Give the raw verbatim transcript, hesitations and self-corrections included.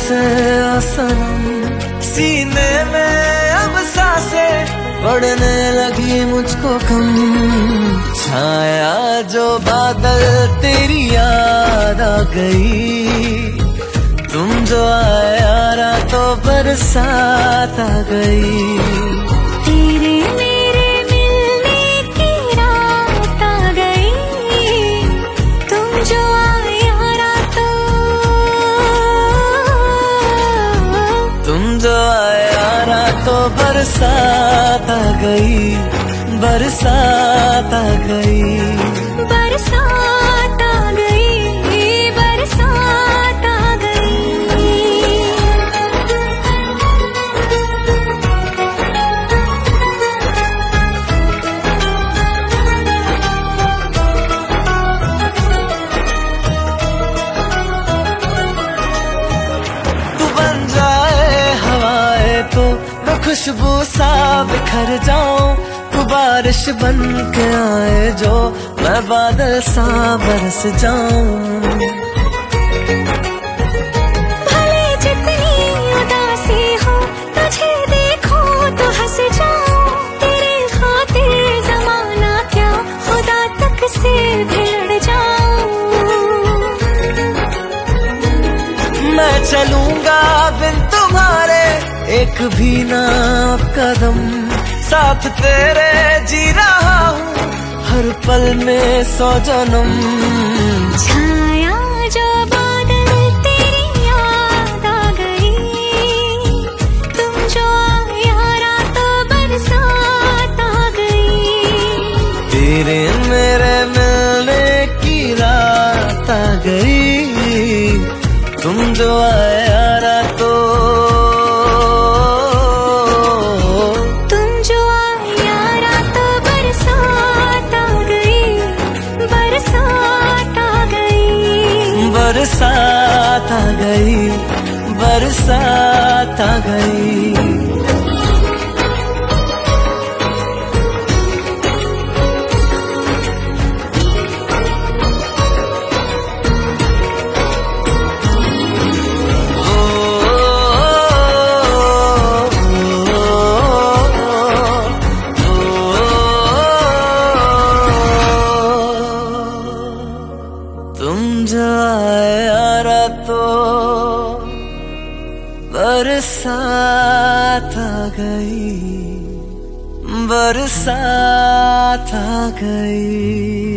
से ओ सनम, सीने में अब सांसें बढ़ने लगी मुझको कम। छाया जो बादल तेरी याद आ गई, तुम जो आया रातों बरसात आ गई। तेरे मेरे मिलने की रात आ गई, तुम जो आया रातों, तुम जो आया रातों बरसात आ गई, बरसात आ गई, बरसात आ गई, बरसात आ गई। तू बन जाए हवाएं तो मैं खुशबू सा बिखर जाऊं, तू बारिश बन के आए जो मैं बादल सा बरस जाऊं। भले जितनी उदासी हो, तुझे देखो तो हंस जाऊं, तेरे खातिर जमाना क्या खुदा तक से भिड़ जाऊं। मैं चलूंगा बिन तुम्हारे एक भी ना कदम, साथ तेरे जी रहा हूँ हर पल में सौ जन्म। छाया जो बादल तेरी याद आ गई, तुम जो आया रातों बरसात आ गई। तेरे मेरे मिलने की रात आ गई, तुम जो आया रातों, बरसात आ गई, बरसात आ गई। तुम जो आया रातों बरसात आ गई, बरसात आ गई।